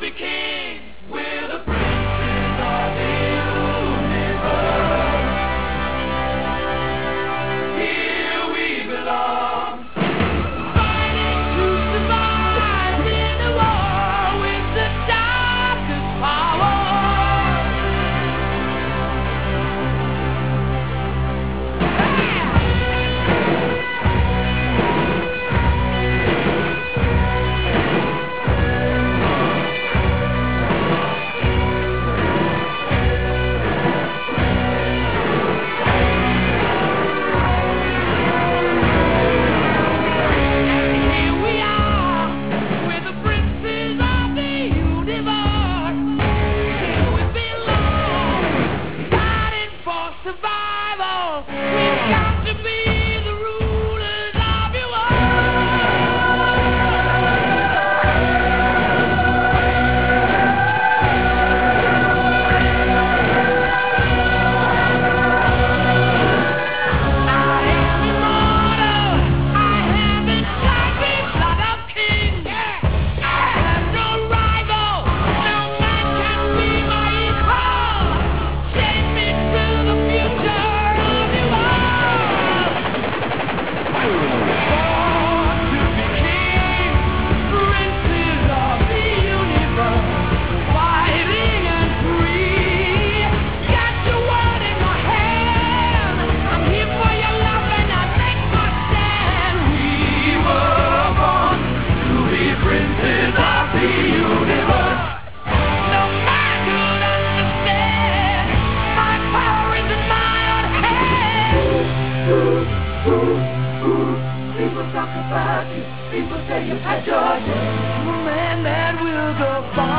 be king. We're the princes of the universe. Here we belong. Fighting to survive in a war with the darkest power. Survival, we've got to be the rulers of your world. I am immortal, I have the shiny blood of kings. I have no rival, no man can be my equal. Take me to the future of your world. Born to be king, princes of the universe, fighting and free. Got your world in my hand. I'm here for your love and I take my stand. We were born to be princes of the universe. No man could understand. My power is in my own hands. People talk about you. People say you've had your day. I'm a man that will go far.